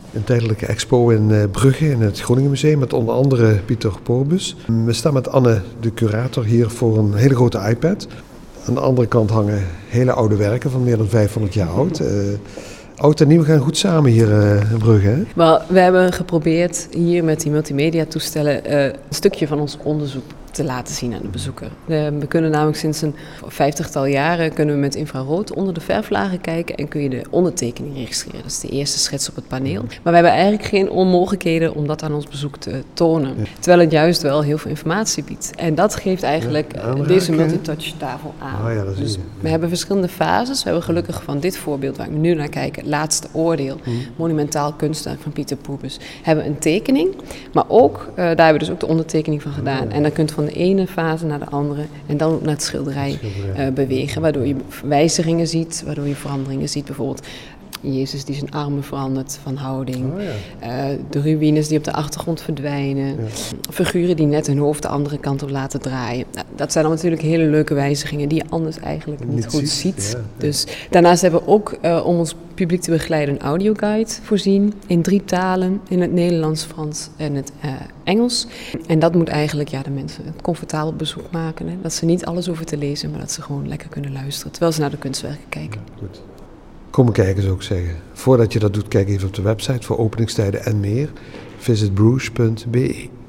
Een tijdelijke expo in Brugge in het Groningen Museum met onder andere Pieter Porbus. We staan met Anne, de curator, hier voor een hele grote iPad. Aan de andere kant hangen hele oude werken van meer dan 500 jaar oud. Oud en nieuw gaan goed samen hier in Brugge, hè? Wel, we hebben geprobeerd hier met die multimedia toestellen een stukje van ons onderzoek te laten zien aan de bezoeker. We kunnen namelijk sinds een 50-tal jaren kunnen we met infrarood onder de verflagen kijken en kun je de ondertekening registreren. Dat is de eerste schets op het paneel. Maar we hebben eigenlijk geen onmogelijkheden om dat aan ons bezoek te tonen. Ja. Terwijl het juist wel heel veel informatie biedt. En dat geeft eigenlijk deze multitouch tafel aan. Ja, dus we hebben verschillende fases. We hebben gelukkig van dit voorbeeld waar we nu naar kijken, Laatste Oordeel, monumentaal kunstwerk van Pieter Porbus, hebben we een tekening. Maar ook, daar hebben we dus ook de ondertekening van gedaan. En dan kunt van de ene fase naar de andere en dan naar het schilderij bewegen, waardoor je wijzigingen ziet, waardoor je veranderingen ziet. Bijvoorbeeld Jezus die zijn armen verandert van houding, de ruïnes die op de achtergrond verdwijnen, figuren die net hun hoofd de andere kant op laten draaien. Nou, dat zijn dan natuurlijk hele leuke wijzigingen die je anders eigenlijk niet goed ziet. Ja. Dus, daarnaast hebben we ook om ons publiek te begeleiden een audioguide voorzien in 3 talen, in het Nederlands, Frans en het Engels. En dat moet eigenlijk de mensen een comfortabel bezoek maken. Hè? Dat ze niet alles hoeven te lezen, maar dat ze gewoon lekker kunnen luisteren terwijl ze naar de kunstwerken kijken. Ja, goed. Kom kijken, zou ik zeggen. Voordat je dat doet, kijk even op de website voor openingstijden en meer. visitbruges.be